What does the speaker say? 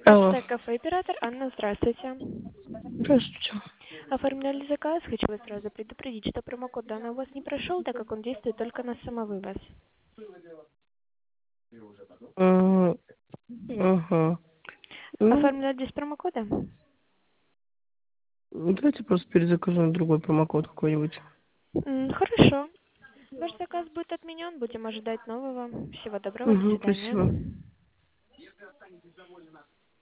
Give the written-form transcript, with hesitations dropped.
Алло. Хэштег кафе оператор. Анна, здравствуйте. Здравствуйте. Оформляли заказ. Хочу вас сразу предупредить, что промокод данный у вас не прошел, так как он действует только на самовывоз. Ага. Ну, Оформляли без промокода? давайте просто перезакажем другой промокод какой-нибудь. Хорошо. Ваш заказ будет отменен. Будем ожидать нового. Всего доброго. До Угу, свидания. спасибо.